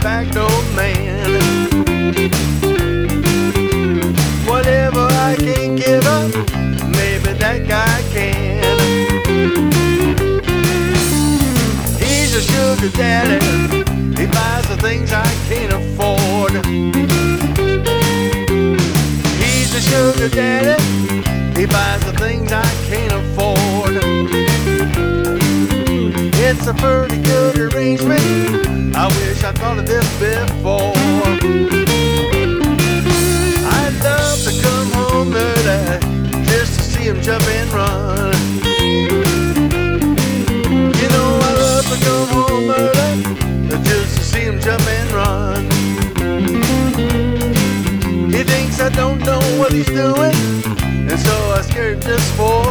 de-facto man. Whatever I can't give up, maybe that guy can. He's a sugar daddy, he buys the things I can't afford. He's a sugar daddy, he buys the things I can't afford. It's a pretty good arrangement, I wish I'd thought of this before. I'd love to come home early, just to see him jump and run. You know I love to come home early, just to see him jump and run. He thinks I don't know what he's doing, and so I scare him just for